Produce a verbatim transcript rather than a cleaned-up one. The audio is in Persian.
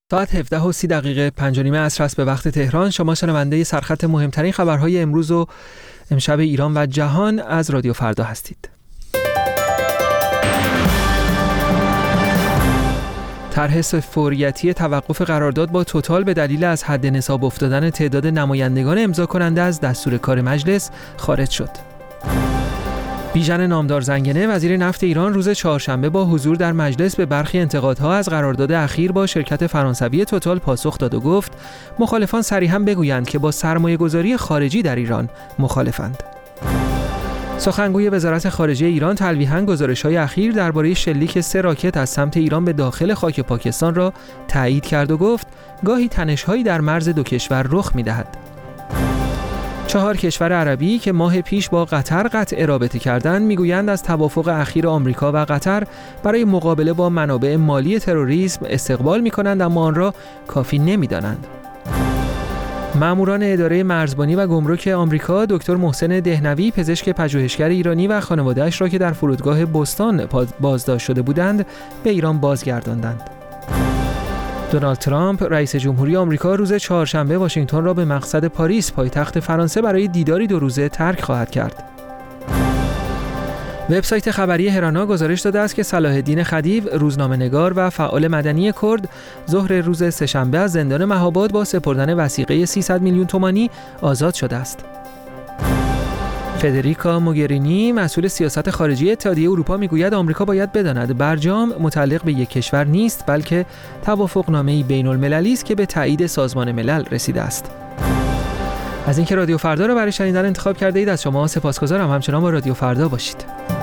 ساعت هفده و سی دقیقه پنج و نیم عصر است به وقت تهران. شما شنونده سرخط مهمترین خبرهای امروز و امشب ایران و جهان از رادیو فردا هستید. طرح فوریتی توقف قرارداد با توتال به دلیل از حد نصاب افتادن تعداد نمایندگان امضا کننده از دستور کار مجلس خارج شد. بیژن نامدار زنگنه وزیر نفت ایران روز چهارشنبه با حضور در مجلس به برخی انتقادها از قرارداد اخیر با شرکت فرانسوی توتال پاسخ داد و گفت مخالفان صریحاً بگویند که با سرمایه‌گذاری خارجی در ایران مخالفند. سخنگوی وزارت خارجه ایران تلویحاً گزارش‌های اخیر درباره شلیک سه راکت از سمت ایران به داخل خاک پاکستان را تایید کرد و گفت گاهی تنش‌هایی در مرز دو کشور رخ می‌دهد. چهار کشور عربی که ماه پیش با قطر قطع رابطه کردند میگویند از توافق اخیر آمریکا و قطر برای مقابله با منابع مالی تروریسم استقبال می‌کنند، اما آن را کافی نمی‌دانند. ماموران اداره مرزبانی و گمرک آمریکا دکتر محسن دهنوی پزشک پژوهشگر ایرانی و خانواده‌اش را که در فرودگاه بوستون بازداشت شده بودند به ایران بازگرداندند. دونالد ترامپ رئیس جمهوری آمریکا روز چهارشنبه واشنگتن را به مقصد پاریس پایتخت فرانسه برای دیداری دو روزه ترک خواهد کرد. وبسایت خبری هرانا گزارش داده است که صلاح الدین خدیو روزنامه‌نگار و فعال مدنی کرد ظهر روز سه‌شنبه از زندان مهاباد با سپردن وثیقه سیصد میلیون تومانی آزاد شده است. فدریکا موگرینی مسئول سیاست خارجی اتحادیه اروپا میگوید آمریکا باید بداند برجام متعلق به یک کشور نیست، بلکه توافقنامه‌ای بین‌المللی است که به تایید سازمان ملل رسیده است. از اینکه رادیو فردا را برای شنیدن انتخاب کرده اید از شما سپاسگزارم. همچنان با رادیو فردا باشید.